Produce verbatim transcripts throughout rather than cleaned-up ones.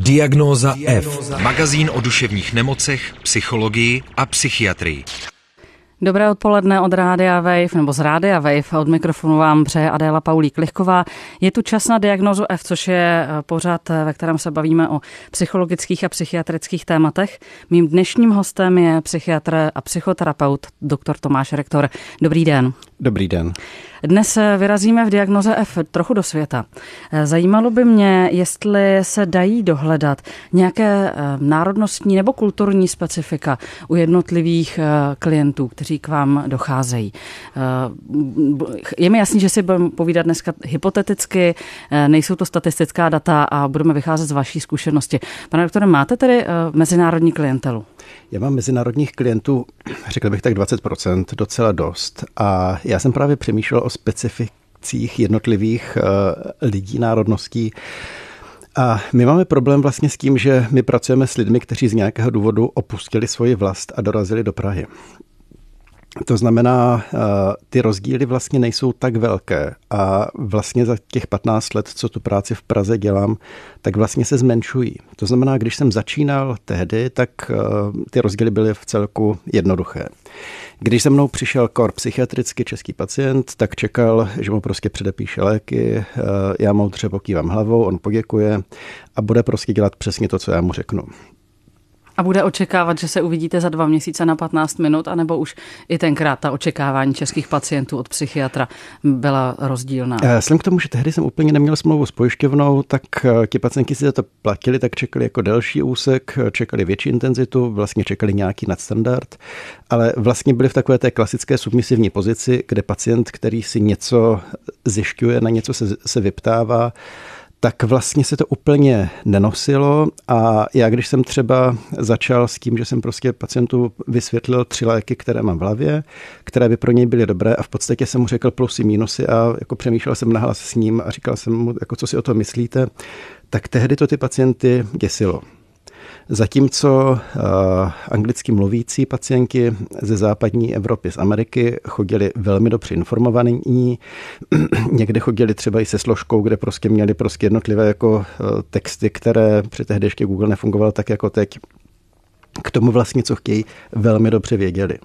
Diagnóza F. Magazín o duševních nemocech, psychologii a psychiatrii. Dobré odpoledne od Rádia Wave, nebo z Rádia Wave. Od mikrofonu vám přeje Adéla Paulík-Lichková. Je tu čas na Diagnózu F, což je pořad, ve kterém se bavíme o psychologických a psychiatrických tématech. Mým dnešním hostem je psychiatr a psychoterapeut doktor Tomáš Rektor. Dobrý den. Dobrý den. Dnes vyrazíme v Diagnoze F trochu do světa. Zajímalo by mě, jestli se dají dohledat nějaké národnostní nebo kulturní specifika u jednotlivých klientů, kteří k vám docházejí. Je mi jasný, že si budeme povídat dneska hypoteticky, nejsou to statistická data a budeme vycházet z vaší zkušenosti. Pane doktore, máte tedy mezinárodní klientelu? Já mám mezinárodních klientů, řekl bych tak dvacet procent, docela dost. A já jsem právě přemýšlel o specificích jednotlivých uh, lidí, národností. A my máme problém vlastně s tím, že my pracujeme s lidmi, kteří z nějakého důvodu opustili svoji vlast a dorazili do Prahy. To znamená, ty rozdíly vlastně nejsou tak velké a vlastně za těch patnáct let, co tu práci v Praze dělám, tak vlastně se zmenšují. To znamená, když jsem začínal tehdy, tak ty rozdíly byly v celku jednoduché. Když se mnou přišel kor psychiatricky český pacient, tak čekal, že mu prostě předepíše léky, já moudře pokývám hlavou, on poděkuje a bude prostě dělat přesně to, co já mu řeknu. A bude očekávat, že se uvidíte za dva měsíce na patnáct minut, anebo už i tenkrát ta očekávání českých pacientů od psychiatra byla rozdílná? Vzhledem k tomu, že tehdy jsem úplně neměl smlouvu s pojišťovnou, tak ti pacienti si za to platili, tak čekali jako delší úsek, čekali větší intenzitu, vlastně čekali nějaký nadstandard, ale vlastně byli v takové té klasické submisivní pozici, kde pacient, který si něco zjišťuje, na něco se, se vyptává, tak vlastně se to úplně nenosilo a já, když jsem třeba začal s tím, že jsem prostě pacientu vysvětlil tři léky, které mám v hlavě, které by pro něj byly dobré a v podstatě jsem mu řekl plusy, mínusy a jako přemýšlel jsem nahlas s ním a říkal jsem mu, jako co si o tom myslíte, tak tehdy to ty pacienty děsilo. Zatímco uh, anglicky mluvící pacienti ze západní Evropy, z Ameriky chodili velmi dobře informovaní, někde chodili třeba i se složkou, kde prostě měli prostě jednotlivé jako uh, texty, které při tehdy ještě Google nefungoval tak jako teď. K tomu vlastně, co chtějí, velmi dobře věděli.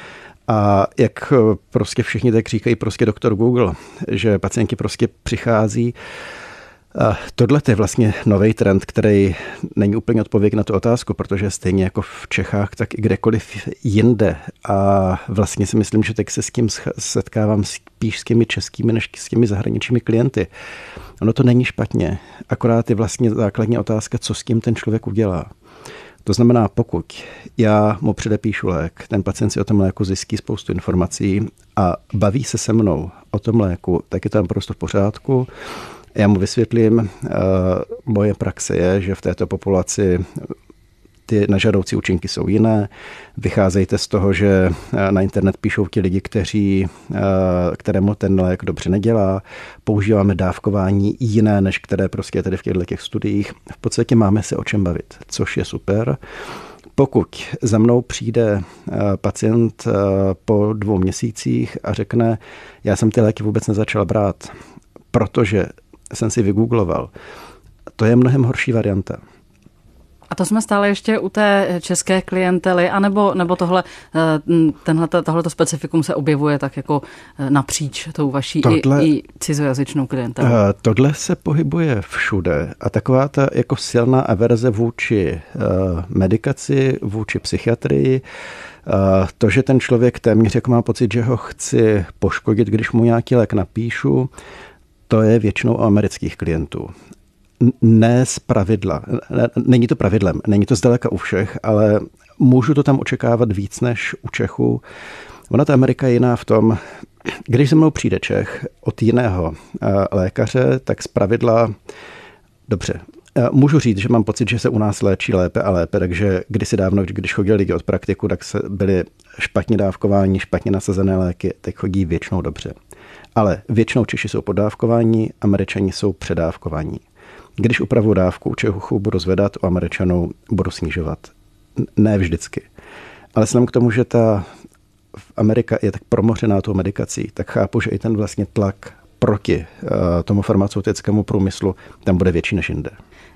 A jak prostě všichni tak říkají prostě doktor Google, že pacienti prostě přichází. A tohle je vlastně nový trend, který není úplně odpověď na tu otázku, protože stejně jako v Čechách, tak i kdekoliv jinde. A vlastně si myslím, že teď se s tím setkávám spíš s těmi českými, než s těmi zahraničními klienty. Ono to není špatně, akorát je vlastně základní otázka, co s tím ten člověk udělá. To znamená, pokud já mu předepíšu lék, ten pacient si o tom léku zjistí spoustu informací a baví se se mnou o tom léku, tak je to naprosto v pořádku. Já mu vysvětlím, moje praxe je, že v této populaci ty nežádoucí účinky jsou jiné. Vycházejte z toho, že na internet píšou ti lidi, kteří, kterému ten lék dobře nedělá. Používáme dávkování jiné, než které prostě tady v těchto těch studiích. V podstatě máme se o čem bavit, což je super. Pokud za mnou přijde pacient po dvou měsících a řekne, já jsem ty léky vůbec nezačal brát, protože jsem si vygoogloval. To je mnohem horší varianta. A to jsme stále ještě u té české klientely, anebo nebo tohle, tohleto specifikum se objevuje tak jako napříč tou vaší tohle, i, i cizojazyčnou klientelou? Tohle se pohybuje všude a taková ta jako silná averze vůči medikaci, vůči psychiatrii, to, že ten člověk téměř jako má pocit, že ho chci poškodit, když mu nějaký lék napíšu, to je většinou u amerických klientů. Ne z pravidla. Není to pravidlem, není to zdaleka u všech, ale můžu to tam očekávat víc než u Čechů. Ona ta Amerika je jiná v tom, když se mnou přijde Čech od jiného lékaře, tak z pravidla, dobře, můžu říct, že mám pocit, že se u nás léčí lépe a lépe, takže kdysi dávno, když chodili lidi od praktiku, tak se byli špatně dávkování, špatně nasazené léky, teď chodí většinou dobře. Ale většinou Češi jsou poddávkování, Američani jsou předávkování. Když upravu dávku u Čechů budu zvedat, u Američanů budu snižovat. Ne vždycky. Ale vzhledem k tomu, že ta Amerika je tak promořená tou medikací, tak chápu, že i ten vlastně tlak proti tomu farmaceutickému průmyslu tam bude větší než jinde.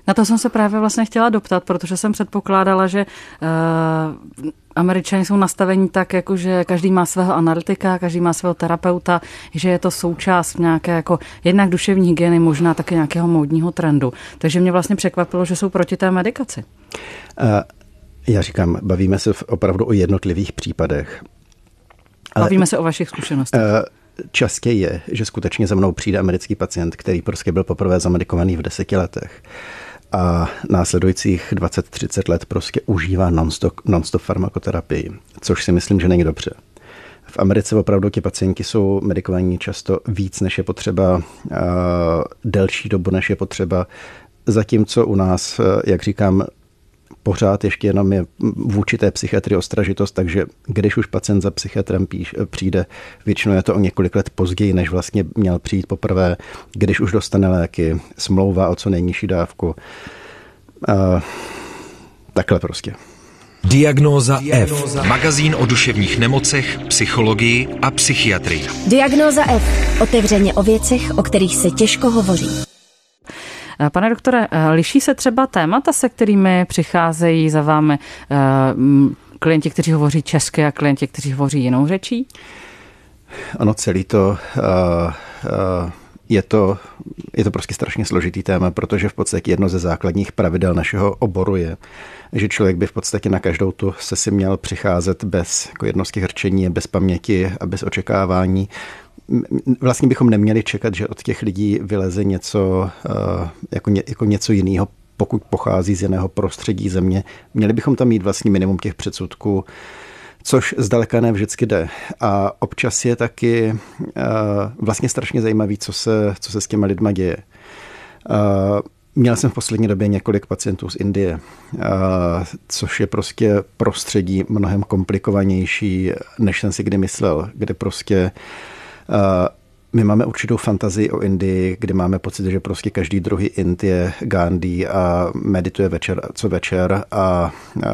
Na to jsem se právě vlastně chtěla doptat, protože jsem předpokládala, že uh, Američani jsou nastavení tak, jako že každý má svého analytika, každý má svého terapeuta, že je to součást nějaké jako jednak duševní hygieny, možná také nějakého módního trendu. Takže mě vlastně překvapilo, že jsou proti té medikaci. Uh, já říkám, bavíme se opravdu o jednotlivých případech. Ale, bavíme se o vašich zkušenostech. Uh, Častě je, že skutečně za mnou přijde americký pacient, který prostě byl poprvé zamedikovaný v deseti letech a následujících dvacet třicet let prostě užívá non-stop, non-stop farmakoterapii, což si myslím, že není dobře. V Americe opravdu ti pacienti jsou medikovaní často víc, než je potřeba, delší dobu, než je potřeba, zatímco u nás, jak říkám, pořád ještě jenom je vůči té psychiatrii ostražitost, takže když už pacient za psychiatrem píš, přijde, většinou je to o několik let později, než vlastně měl přijít poprvé, když už dostane léky, smlouva o co nejnižší dávku. Uh, takhle prostě. Diagnóza F. Magazín o duševních nemocech, psychologii a psychiatrii. Diagnóza F. Otevřeně o věcech, o kterých se těžko hovoří. Pane doktore, liší se třeba témata, se kterými přicházejí za vámi klienti, kteří hovoří česky a klienti, kteří hovoří jinou řečí? Ano, celý to, uh, uh, je to je to prostě strašně složitý téma, protože v podstatě jedno ze základních pravidel našeho oboru je, že člověk by v podstatě na každou tu sesi měl přicházet bez jako jednostky hrčení, bez paměti a bez očekávání. Vlastně bychom neměli čekat, že od těch lidí vyleze něco jako, ně, jako něco jiného, pokud pochází z jiného prostředí země. Měli bychom tam mít vlastně minimum těch předsudků, což zdaleka ne vždycky jde. A občas je taky vlastně strašně zajímavý, co se, co se s těma lidma děje. Měl jsem v poslední době několik pacientů z Indie, což je prostě prostředí mnohem komplikovanější, než jsem si kdy myslel, kde prostě my máme určitou fantazii o Indii, kdy máme pocit, že prostě každý druhý Ind je Gandhi a medituje večer co večer a, a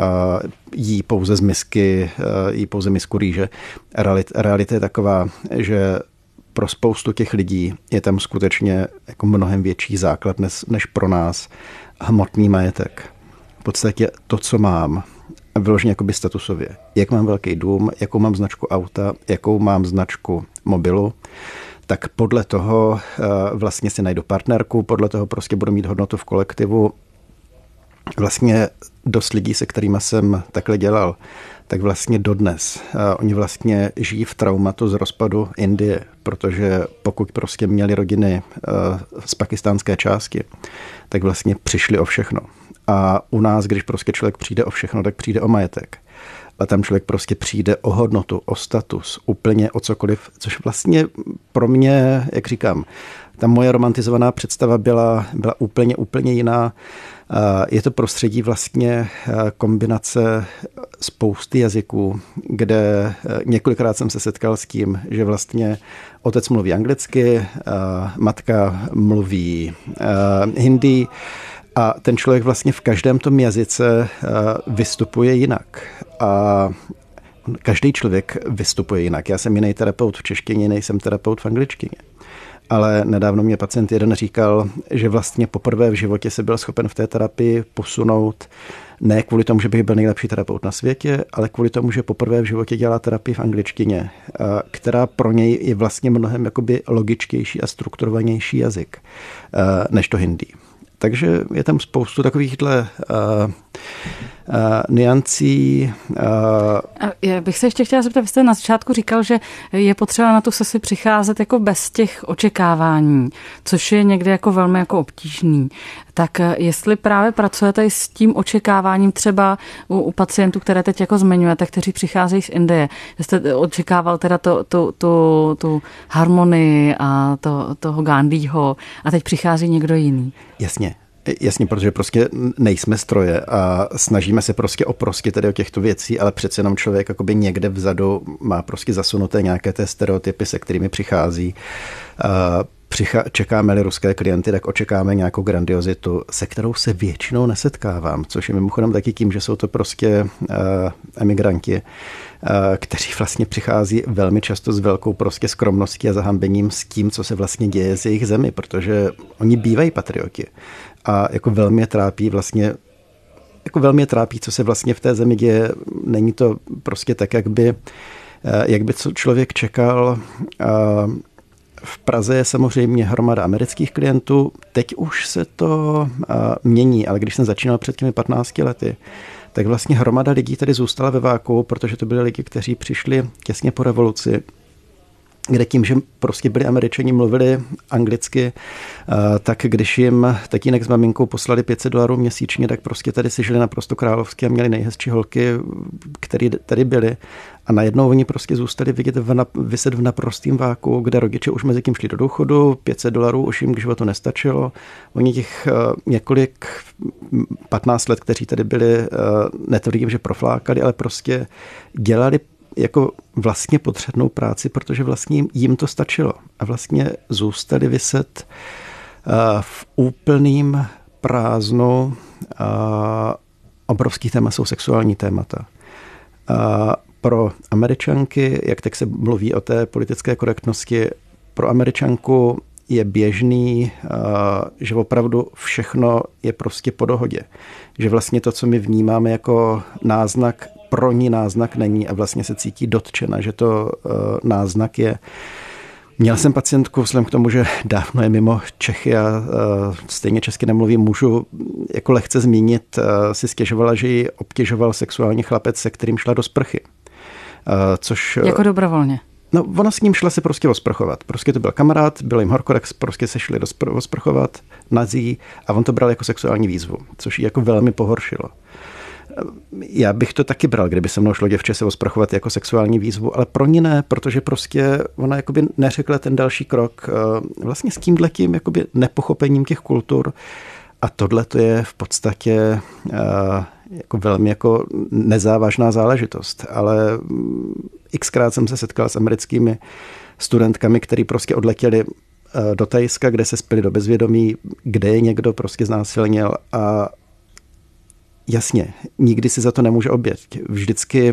jí pouze z misky, jí pouze misku rýže. Realita, realita je taková, že pro spoustu těch lidí je tam skutečně jako mnohem větší základ než, než pro nás hmotný majetek. V podstatě to, co mám, vyloženě jakoby statusově. Jak mám velký dům, jakou mám značku auta, jakou mám značku mobilu, tak podle toho vlastně si najdu partnerku, podle toho prostě budu mít hodnotu v kolektivu. Vlastně dost lidí, se kterými jsem takhle dělal, tak vlastně dodnes. Oni vlastně žijí v traumatu z rozpadu Indie, protože pokud prostě měli rodiny z pakistánské části, tak vlastně přišli o všechno. A u nás, když prostě člověk přijde o všechno, tak přijde o majetek. A tam člověk prostě přijde o hodnotu, o status, úplně o cokoliv, což vlastně pro mě, jak říkám, ta moje romantizovaná představa byla, byla úplně, úplně jiná. Je to prostředí vlastně kombinace spousty jazyků, kde několikrát jsem se setkal s tím, že vlastně otec mluví anglicky, matka mluví hindi, a ten člověk vlastně v každém tom jazyce vystupuje jinak. A každý člověk vystupuje jinak. Já jsem jiný terapeut v češtině, nejsem terapeut v angličtině. Ale nedávno mě pacient jeden říkal, že vlastně poprvé v životě se byl schopen v té terapii posunout ne kvůli tomu, že bych byl nejlepší terapeut na světě, ale kvůli tomu, že poprvé v životě dělá terapii v angličtině, která pro něj je vlastně mnohem jakoby logičtější a strukturovanější jazyk než to hindi. Takže je tam spoustu takovýchhle uh, uh, niancí. Uh. Já bych se ještě chtěla zeptat, vy jste na začátku říkal, že je potřeba na tu sesi přicházet jako bez těch očekávání, což je někdy jako velmi jako obtížný. Tak jestli právě pracujete i s tím očekáváním třeba u, u pacientů, které teď jako zmiňujete, kteří přicházejí z Indie, jste očekával teda to, to, to, tu harmonii a to, toho Gandhiho a teď přichází někdo jiný. Jasně. Jasně, protože prostě nejsme stroje a snažíme se prostě oprostit tedy o těchto věcí, ale přece jenom člověk jakoby někde vzadu má prostě zasunuté nějaké té stereotypy, se kterými přichází. Přicha- čekáme-li ruské klienty, tak očekáme nějakou grandiozitu, se kterou se většinou nesetkávám, což je mimochodem taky tím, že jsou to prostě uh, emigranti, uh, kteří vlastně přichází velmi často s velkou prostě skromností a zahambením s tím, co se vlastně děje z jejich zemi, protože oni bývají patrioti a jako velmi je trápí vlastně jako velmi je trápí, co se vlastně v té zemi děje. Není to prostě tak, jak by, jak by co člověk čekal. V Praze je samozřejmě hromada amerických klientů. Teď už se to mění, ale když jsem začínal před těmi patnácti lety, tak vlastně hromada lidí tady zůstala ve váku, protože to byli lidi, kteří přišli těsně po revoluci, kde tím, že prostě byli Američani, mluvili anglicky, tak když jim tatínek s maminkou poslali pět set dolarů měsíčně, tak prostě tady si žili naprosto královsky a měli nejhezčí holky, které tady byly. A najednou oni prostě zůstali vidět v na, vyset v naprostým váku, kde rodiče už mezi tím šli do důchodu, pět set dolarů už jim k životu nestačilo. Oni těch uh, několik, patnáct let, kteří tady byli, uh, netvrdím, že proflákali, ale prostě dělali jako vlastně potřebnou práci, protože vlastně jim to stačilo. A vlastně zůstali vyset v úplným prázdnu. Obrovský téma jsou sexuální témata. Pro Američanky, jak tak se mluví o té politické korektnosti, pro Američanku je běžný, že opravdu všechno je prostě po dohodě. Že vlastně to, co my vnímáme jako náznak, pro ní náznak není a vlastně se cítí dotčena, že to náznak je. Měl jsem pacientku, vzhledem k tomu, že dávno je mimo Čechy a stejně česky nemluvím, můžu jako lehce zmínit, si stěžovala, že ji obtěžoval sexuální chlapec, se kterým šla do sprchy. Což, jako dobrovolně? No, ona s ním šla se prostě osprchovat. Prostě to byl kamarád, bylo jim horko, tak prostě se šli osprchovat, nazí a on to bral jako sexuální výzvu, což ji jako velmi pohoršilo. Já bych to taky bral, kdyby se mnou šlo děvče se osprchovat jako sexuální výzvu, ale pro ní ne, protože prostě ona jakoby neřekla ten další krok vlastně s tímhletím jakoby nepochopením těch kultur a tohle to je v podstatě jako velmi jako nezávažná záležitost, ale xkrát jsem se setkal s americkými studentkami, který prostě odletěli do Thajska, kde se spili do bezvědomí, kde je někdo prostě znásilnil a jasně, nikdy si za to nemůže oběť. Vždycky uh,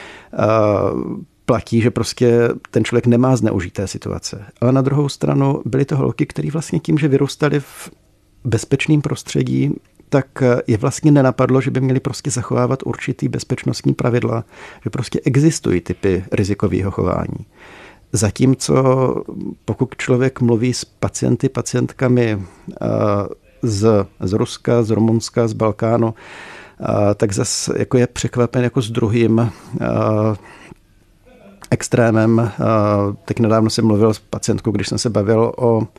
platí, že prostě ten člověk nemá zneužité situace. Ale na druhou stranu byly to holky, které vlastně tím, že vyrůstaly v bezpečném prostředí, tak je vlastně nenapadlo, že by měli prostě zachovávat určitý bezpečnostní pravidla, že prostě existují typy rizikového chování. Zatímco pokud člověk mluví s pacienty, pacientkami uh, z, z Ruska, z Rumunska, z Balkánu, Uh, tak zase jako je překvapen jako s druhým uh, extrémem. Uh, teď nedávno jsem mluvil s pacientkou, když jsem se bavil o uh,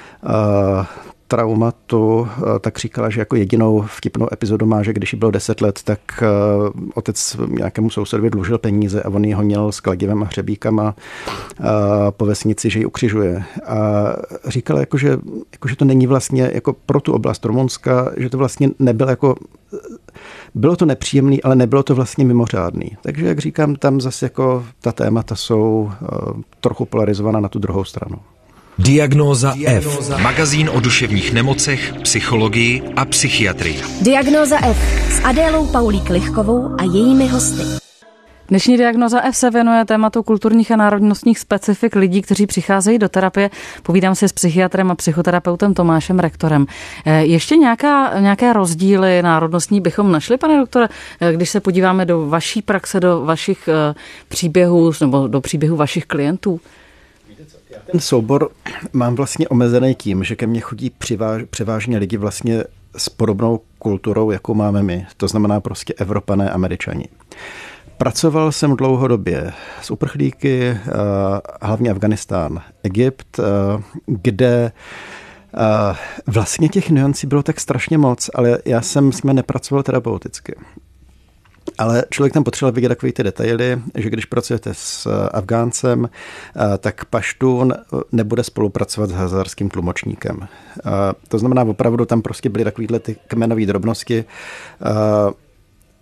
traumatu, uh, tak říkala, že jako jedinou vtipnou epizodu má, že když jí bylo deset let, tak uh, otec nějakému sousedovi dlužil peníze a on ji honil s kladivem a hřebíkama uh, po vesnici, že ji ukřižuje. A říkala, jako, že, jako, že to není vlastně jako pro tu oblast Rumunska, že to vlastně nebylo jako bylo to nepříjemný, ale nebylo to vlastně mimořádný. Takže, jak říkám, tam zase jako ta témata jsou uh, trochu polarizovaná na tu druhou stranu. Diagnóza F. Magazín o duševních nemocech, psychologii a psychiatrii. Diagnóza F s Adélou Paulík-Lichkovou a jejími hosty. Dnešní Diagnóza F se věnuje tématu kulturních a národnostních specifik lidí, kteří přicházejí do terapie. Povídám si s psychiatrem a psychoterapeutem Tomášem Rektorem. Ještě nějaká, nějaké rozdíly národnostní bychom našli, pane doktore, když se podíváme do vaší praxe, do vašich příběhů nebo do příběhů vašich klientů? Ten soubor mám vlastně omezený tím, že ke mně chodí přiváž, převážně lidi vlastně s podobnou kulturou, jakou máme my. To znamená prostě Evropané, Američani. Pracoval jsem dlouhodobě s uprchlíky, hlavně Afganistán, Egypt, kde vlastně těch nuancí bylo tak strašně moc, ale já jsem s nimi nepracoval terapeuticky. Ale člověk tam potřeboval vidět takové ty detaily, že když pracujete s Afgáncem, tak paštún nebude spolupracovat s hazárským tlumočníkem. To znamená, opravdu tam prostě byly takovéhle ty kmenové drobnosti.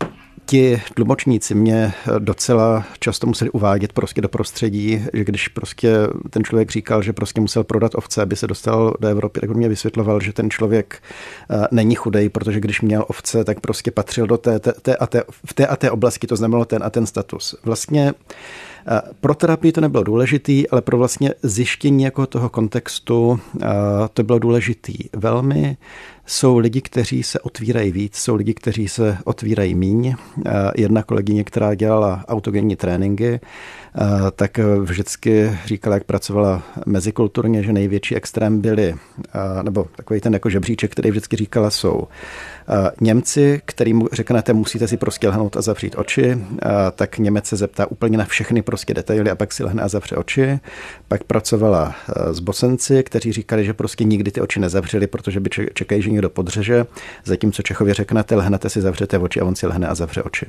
ti tlumočníci mě docela často museli uvádět prostě do prostředí, že když prostě ten člověk říkal, že prostě musel prodat ovce, aby se dostal do Evropy, tak on mě vysvětloval, že ten člověk není chudej, protože když měl ovce, tak prostě patřil do té, té, té, a té v té a té oblasti, to znamenalo ten a ten status. Vlastně pro terapii to nebylo důležitý, ale pro vlastně zjištění jako toho kontextu to bylo důležitý velmi. Jsou lidi, kteří se otvírají víc, jsou lidi, kteří se otvírají míň. Jedna kolegyně, která dělala autogenní tréninky, tak vždycky říkala, jak pracovala mezikulturně, že největší extrém byli, nebo takový ten jako žebříček, který vždycky říkala, jsou Němci, kterým řeknete, musíte si prostě lehnout a zavřít oči, tak Němec se zeptá úplně na všechny prostě detaily a pak si lehne a zavře oči. Pak pracovala s Bosenci, kteří říkali, že prostě nikdy ty oči nezavřeli, protože by čekají, že někdo podřeže, zatímco Čechovi řeknete, lehnete si, zavřete oči a on si lehne a zavře oči.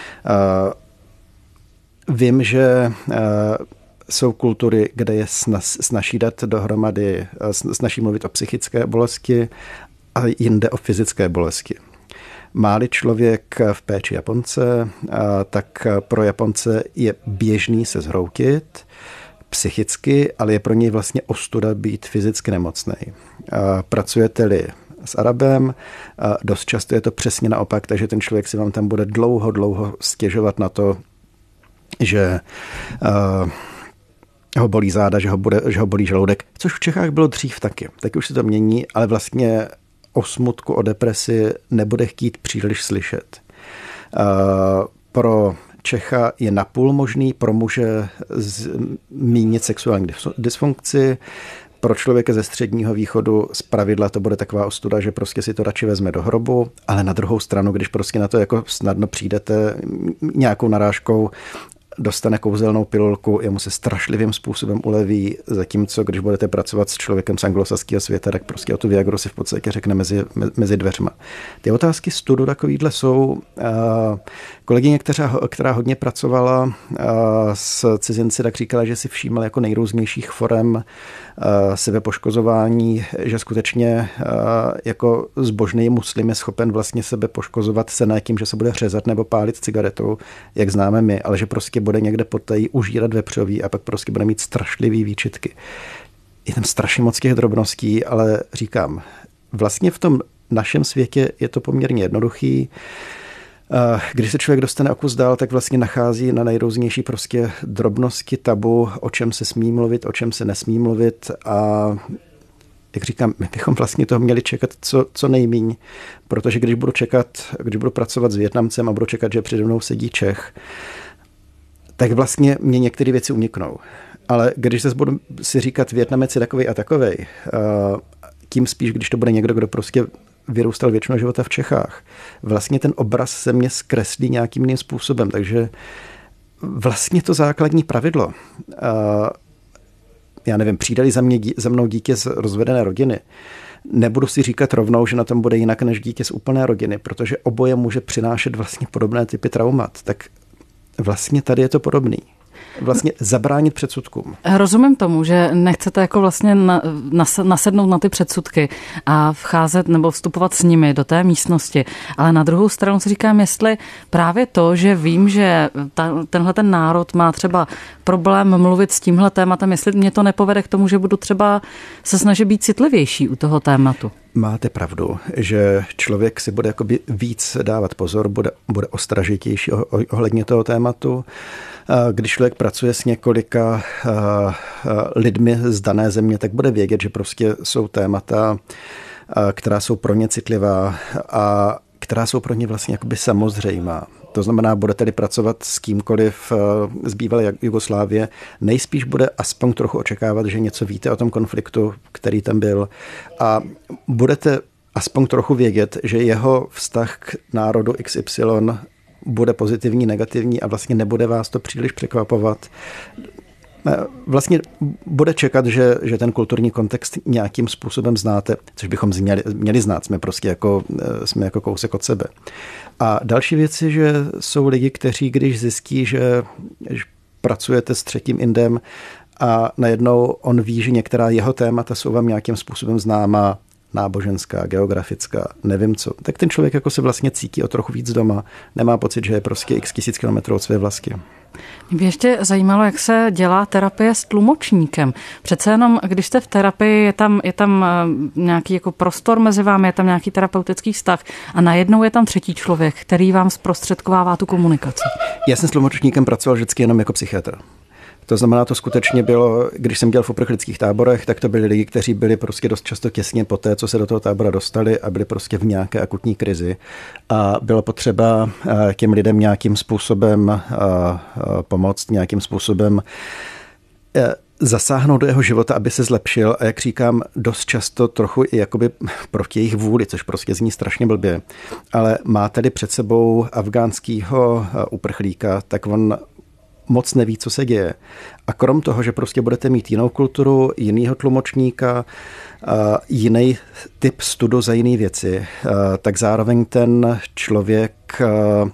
Vím, že jsou kultury, kde je snaží dát dohromady, snaží mluvit o psychické bolesti a jinde o fyzické bolesti. Má-li člověk v péči Japonce, tak pro Japonce je běžný se zhroutit psychicky, ale je pro něj vlastně ostuda být fyzicky nemocný. Pracujete-li s Arabem, dost často je to přesně naopak, takže ten člověk si vám tam bude dlouho, dlouho stěžovat na to, že uh, ho bolí záda, že ho, bude, že ho bolí žaludek, což v Čechách bylo dřív taky. Taky už se to mění, ale vlastně o smutku, o depresi nebude chtít příliš slyšet. Uh, pro Čecha je napůl možný pro muže zmínit sexuální dysfunkci, pro člověka ze středního východu zpravidla to bude taková ostuda, že prostě si to radši vezme do hrobu, ale na druhou stranu, když prostě na to jako snadno přijdete nějakou narážkou, dostane kouzelnou pilulku, jemu se strašlivým způsobem uleví, zatímco když budete pracovat s člověkem z anglosaského světa, tak prostě o tu Viagru si v podstatě řekne mezi, mezi dveřma. Ty otázky studu takovýhle jsou. Kolegyně, která, která hodně pracovala s cizinci, tak říkala, že si všímala jako nejrůznějších forem sebepoškozování, že skutečně jako zbožný muslim je schopen vlastně sebe poškozovat se ne tím, že se bude řezat nebo pálit cigaretou, jak známe my, ale že prostě bude někde potají užírat vepřový a pak prostě bude mít strašlivý výčitky. Je tam strašně moc těch drobností, ale říkám, vlastně v tom našem světě je to poměrně jednoduchý. Když se člověk dostane o kus dál, tak vlastně nachází na nejrůznější prostě drobnosti tabu, o čem se smí mluvit, o čem se nesmí mluvit a jak říkám, my bychom vlastně toho měli čekat co, co nejmíň, protože když budu čekat, když budu pracovat s Vietnamcem a budu čekat, že přede mnou sedí Čech, tak vlastně mě některé věci uniknou. Ale když se budu si říkat Vietnamec je takovej a takovej, tím spíš, když to bude někdo, kdo prostě vyrůstal většinu života v Čechách, vlastně ten obraz se mě zkreslí nějakým jiným způsobem, takže vlastně to základní pravidlo, já nevím, přijde-li za, mě, za mnou dítě z rozvedené rodiny, nebudu si říkat rovnou, že na tom bude jinak než dítě z úplné rodiny, protože oboje může přinášet vlastně podobné typy traumat, tak vlastně tady je to podobný. Vlastně zabránit předsudkům. Rozumím tomu, že nechcete jako vlastně na, nas, nasednout na ty předsudky a vcházet nebo vstupovat s nimi do té místnosti, ale na druhou stranu si říkám, jestli právě to, že vím, že ta, tenhle ten národ má třeba problém mluvit s tímhle tématem, jestli mě to nepovede k tomu, že budu třeba se snažit být citlivější u toho tématu. Máte pravdu, že člověk si bude jakoby víc dávat pozor, bude, bude ostražitější ohledně toho tématu. Když člověk pracuje s několika lidmi z dané země, tak bude vědět, že prostě jsou témata, která jsou pro ně citlivá a která jsou pro ně vlastně jakoby samozřejmá. To znamená, budete-li pracovat s kýmkoliv z bývalé Jugoslávie, nejspíš bude aspoň trochu očekávat, že něco víte o tom konfliktu, který tam byl a budete aspoň trochu vědět, že jeho vztah k národu X Y bude pozitivní, negativní a vlastně nebude vás to příliš překvapovat. Vlastně bude čekat, že, že ten kulturní kontext nějakým způsobem znáte, což bychom měli, měli znát, jsme prostě jako, jsme jako kousek od sebe. A další věc je, že jsou lidi, kteří když zjistí, že, že pracujete s třetím Indem a najednou on ví, že některá jeho témata jsou vám nějakým způsobem známá, náboženská, geografická, nevím co, tak ten člověk jako se vlastně cítí o trochu víc doma, nemá pocit, že je prostě x tisíc kilometrů od své vlasti. Mě by ještě zajímalo, jak se dělá terapie s tlumočníkem. Přece jenom, když jste v terapii, je tam, je tam nějaký jako prostor mezi vámi, je tam nějaký terapeutický vztah a najednou je tam třetí člověk, který vám zprostředkovává tu komunikaci. Já jsem s tlumočníkem pracoval vždycky jenom jako psychiatr. To znamená, to skutečně bylo, když jsem dělal v uprchlických táborech, tak to byli lidi, kteří byli prostě dost často těsně po té, co se do toho tábora dostali a byli prostě v nějaké akutní krizi. A bylo potřeba těm lidem nějakým způsobem pomoct, nějakým způsobem zasáhnout do jeho života, aby se zlepšil a jak říkám, dost často trochu i jakoby proti jejich vůli, což prostě zní strašně blbě. Ale má tady před sebou afgánskýho uprchlíka, tak on moc neví, co se děje. A krom toho, že prostě budete mít jinou kulturu, jinýho tlumočníka, jiný typ studu za jiné věci, tak zároveň ten člověk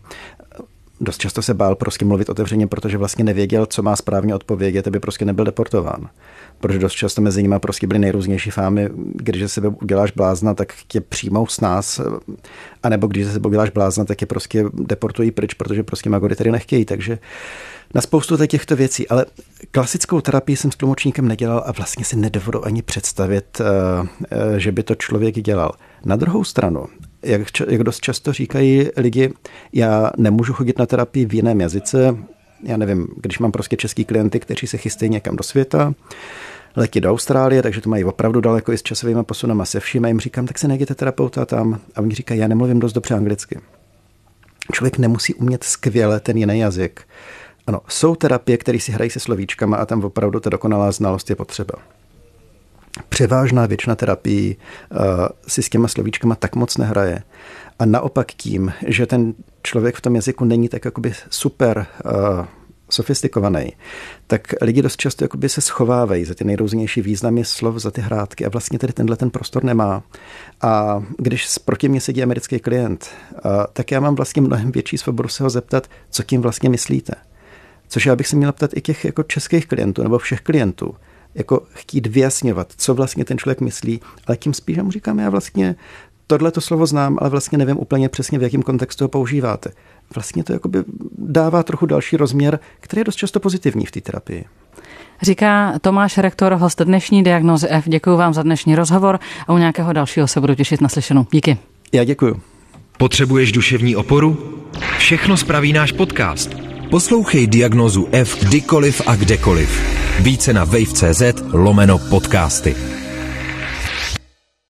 dost často se bál prostě mluvit otevřeně, protože vlastně nevěděl, co má správně odpovědět, aby prostě nebyl deportován. Protože dost často mezi nimi prostě byly nejrůznější fámy, když ze sebe uděláš blázna, tak tě přijmou s nás, anebo když ze sebe uděláš blázna, tak tě prostě deportují pryč, protože prostě magory tady nechtějí, takže na spoustu těchto věcí, ale klasickou terapii jsem s tlumočníkem nedělal a vlastně si nedovedu ani představit, že by to člověk dělal. Na druhou stranu, jak, jak dost často říkají lidi, já nemůžu chodit na terapii v jiném jazyce, já nevím, když mám prostě český klienty, kteří se chystají někam do světa, letí do Austrálie, takže to mají opravdu daleko i s časovými posunama se vším a jim říkám, tak se najděte terapeuta tam a oni říkají, já nemluvím dost dobře anglicky. Člověk nemusí umět skvěle ten jiný jazyk. Ano, jsou terapie, které si hrají se slovíčkama a tam opravdu ta dokonalá znalost je potřeba. Převážná většina terapií uh, si s těma slovíčkama tak moc nehraje. A naopak tím, že ten člověk v tom jazyku není tak jakoby super uh, sofistikovaný, tak lidi dost často jakoby se schovávají za ty nejrůznější významy slov, za ty hrátky a vlastně tady tenhle ten prostor nemá. A když proti mně sedí americký klient, uh, tak já mám vlastně mnohem větší svobodu se ho zeptat, co tím vlastně myslíte. Což já bych se měl ptat i těch jako českých klientů nebo všech klientů. Jako chtít vyjasňovat, co vlastně ten člověk myslí, ale tím spíš mu říkám, já vlastně tohleto slovo znám, ale vlastně nevím úplně přesně, v jakém kontextu ho používáte. Vlastně to jakoby dává trochu další rozměr, který je dost často pozitivní v té terapii. Říká Tomáš Rektor, host dnešní Diagnózy F. Děkuji vám za dnešní rozhovor a u nějakého dalšího se budu těšit na slyšenou. Díky. Já děkuju. Potřebuješ duševní oporu? Všechno spraví náš podcast. Poslouchej Diagnózu F kdykoliv a kdekoliv. Více na wave tečka cz lomeno podcasty.